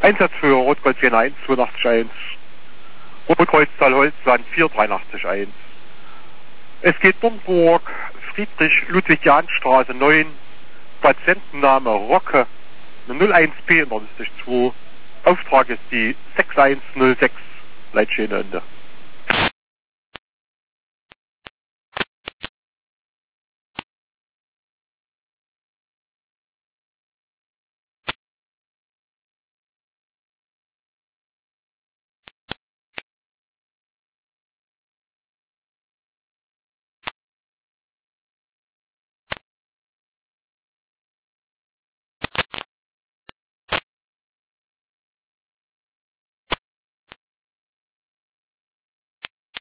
Einsatz für Rot-Gold 41 82 Rotkreuztal Holzland 483 Es geht Dornburg, Friedrich-Ludwig-Jahn-Straße 9, Patientenname Rocke, eine 01P 2. Auftrag ist die 6106, Leitschäne Ende.